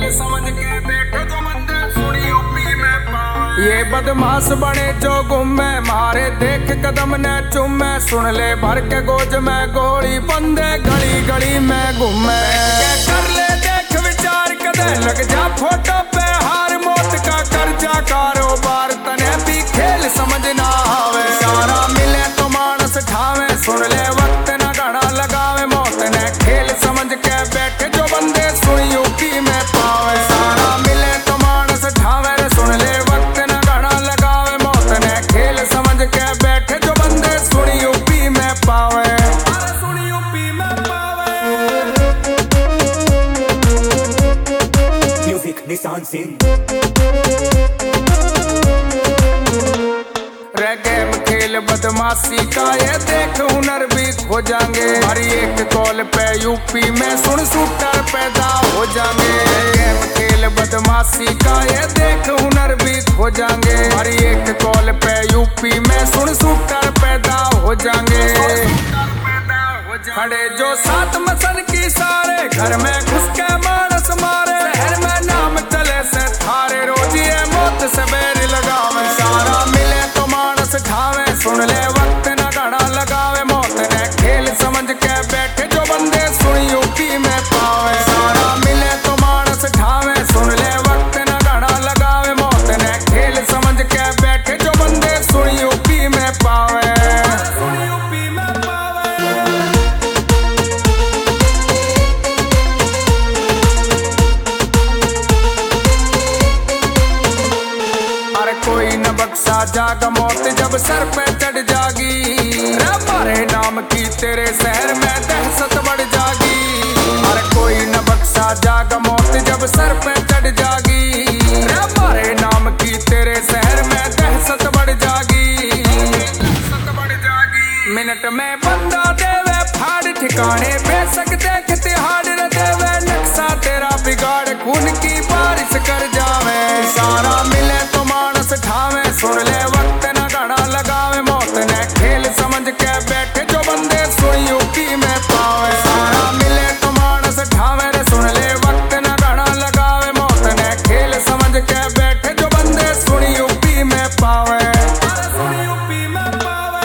समझ के बैठे जो बंदे सुनी यूपी में पावे। ये बदमाश बने जो गुम्मे मारे देख कदम ने चुम्मे सुन ले भर के गोज में गोली बंदे गली गली में घूमे। कर ले देख विचार कदे लग जा फोटो पे हार मौत का कर्जा कारोबार तने भी खेल समझ ना आवे। सारा मिले तो मानस ठावे सुन ले वक्त न घड़ा लगावे मौत ने खेल समझ के बैठे जो बंदे सुन यूपी में पावे। सारा मिले तो मानस ठावे सुन ले वक्त न घड़ा लगावे मौत ने खेल समझ के बैठे जो बंदे सुन यूपी में पावे। सुन यूपी में पावे। म्यूजिक निशान सिंह। गेम खेल बदमाशी का ये देख हुनर भी खो जाएंगे। हर एक कॉल पे यूपी में सुन शूटर पैदा हो जाएंगे। गेम खेल बदमाशी का ये देख हुनर भी खो जाएंगे। हर एक कॉल पे यूपी में सुन शूटर पैदा हो जाएंगे। खड़े जो सात मसन की सारे घर में घुस के मानस मारे। शहर में नाम चले से थारे रोजिए मौत से बैर लगावे। सारा मिले तो मानस ठावे सुन ले वक्त न घड़ा लगावे मौत ने खेल समझ के बैठे जो बंदे सुन यूपी में पावे। सारा मिले तो मानस ठावे सुन ले वक्त न घड़ा लगावे मौत ने खेल समझ के बैठे जो बंदे सुन यूपी में पावे। सुन यूपी में पावे। अरे कोई न बख्शा जाग मौत जब सर पे चढ़ जागी। हमारे नाम की तेरे शहर में दहशत बढ़ जागी। अरे कोई न बख्शा जाग मौत जब सर पे चढ़ जागी। हमारे नाम की तेरे शहर में दहशत बढ़ जागी। मिनट में बंदा देवे फाड़ ठिकाने बेशक देख तिहाड़ देवे नक्शा तेरा बिगाड़ खून की बारिश कर जावे। सारा मिले तो मानस ठावे सुन ले वक्त न घड़ा लगावे मौत ने खेल समझ के बैठे जो बंदे सुन यूपी में पावे। सारा मिले तो मानस ठावे रे सुन ले वक्त न घड़ा लगावे मौत ने खेल समझ के बैठे जो बंदे सुन यूपी में पावे। सुन यूपी में पावे।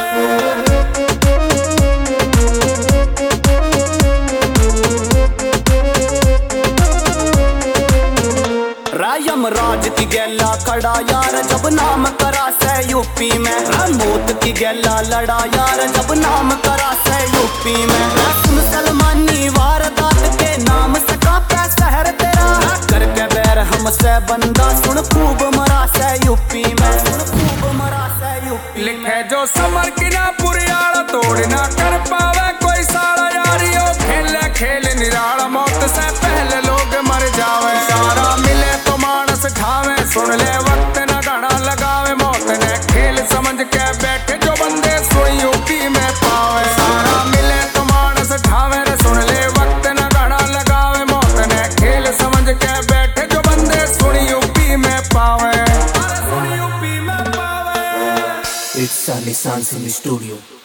यमराज की गैला खड़ा यार जब नाम करा से यूपी में। मौत की गैला लड़ा यार जब नाम करा से यूपी में। मुसलमानी वारदात के नाम से कांपे शहर तेरा। करके बैर हमसे बंदा सुन खूब मरा से यूपी में। खूब मरा से यूपी। लिखे जो समर की ना पुरियाड़ा तोड़ ना कर पावे कोई सारा यारियो। खेले खेल निराला मौत से पहले लोग मर जावे। सारा मिले तो मानस ठावे सुन ले वक्त न घड़ा लगावे मौत ने खेल समझ के बैठे जो बंदे सुन यूपी में पावे। सारा मिले तो मानस ठावे रे सुन ले वक्त न घड़ा लगावे मौत ने खेल समझ के बैठे जो बंदे सुन यूपी में पावे। सुन यूपी में पावे। It's a Nissan Sim Studio.